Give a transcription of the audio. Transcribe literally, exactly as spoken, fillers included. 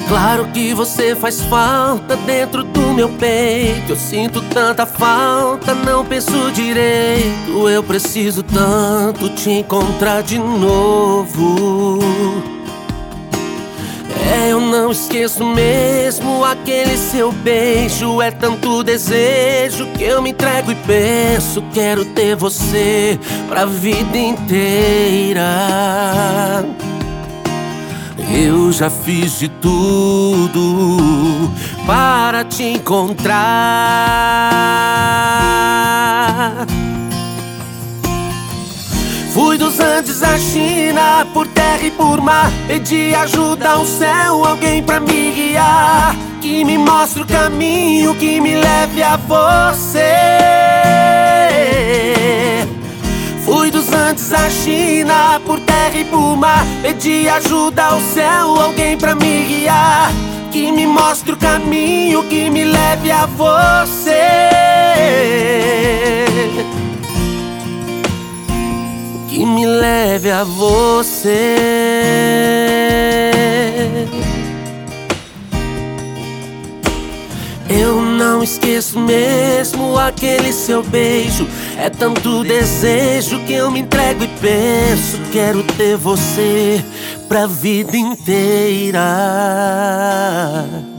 Claro que você faz falta dentro do meu peito. Eu sinto tanta falta, não penso direito. Eu preciso tanto te encontrar de novo. É, eu não esqueço mesmo aquele seu beijo. É tanto desejo que eu me entrego e penso: quero ter você pra vida inteira. Eu já fiz de tudo para te encontrar. Fui dos Andes à China, por terra e por mar. Pedi ajuda ao céu, alguém pra me guiar, que me mostre o caminho, que me leve a você. Fui dos Andes à China, por terra e por mar. Pedi ajuda ao céu, alguém pra me guiar, que me mostre o caminho, que me leve a você. Que me leve a você. Eu não esqueço mesmo aquele seu beijo. É tanto desejo que eu me entrego e penso: quero ter você pra vida inteira.